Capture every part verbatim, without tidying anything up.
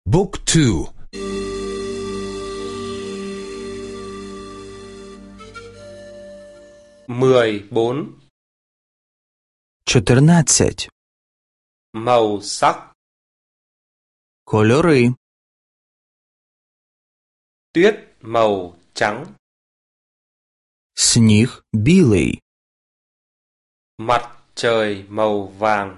บุ๊กทู mười bốn. чотирнадцять. Màu sắc. Кольори. Tuyết màu trắng. Сніг білий. Mặt trời màu vàng.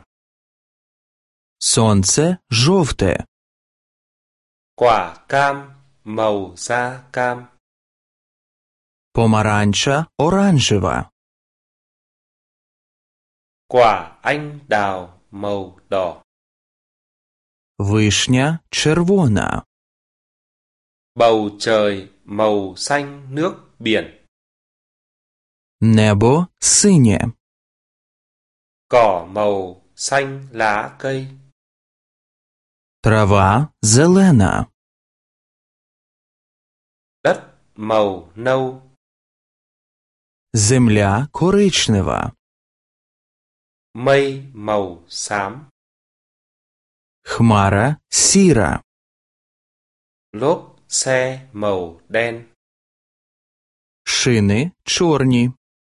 Сонце жовте. Quả cam màu da cam. Помаранча оранжева. Quả anh đào màu đỏ. Вишня червона. Bầu trời màu xanh nước biển. Небо синє. Cỏ màu xanh lá cây. Трава зелена. Đất màu nâu. Земля коричнева. Mây màu xám. Хмара сіра. Lốp xe màu đen. Шини чорні.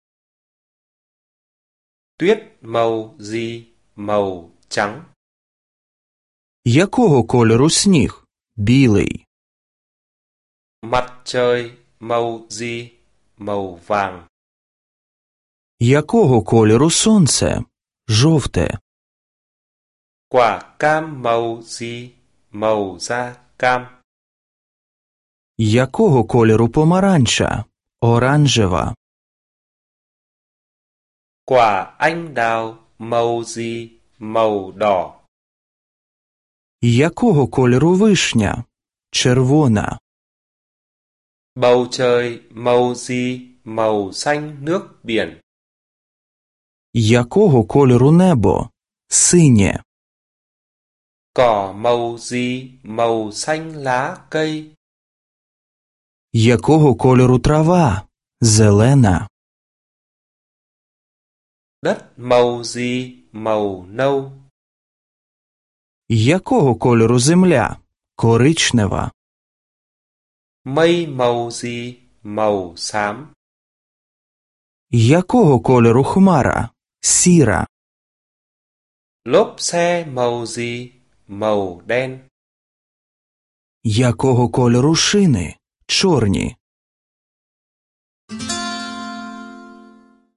Tuyết màu gì màu trắng. Якого кольору сніг? Білий. Mặt trời màu gì màu vàng. Якого кольору сонце? Жовте. Quả cam màu gì màu da cam. Якого кольору помаранча? Оранжева. Quả anh đào màu gì màu đỏ. Якого кольору вишня? Червона. Bầu trời màu gì màu xanh nước biển. Якого кольору небо? Синє. Cỏ màu gì màu xanh lá cây. Якого кольору трава? Зелена. Đất màu gì màu nâu. Якого кольору земля? Коричнева. Mây màu gì màu xám. Якого кольору хмара? Сіра. Lốp xe màu gì màu đen. Якого кольору шини? Чорні.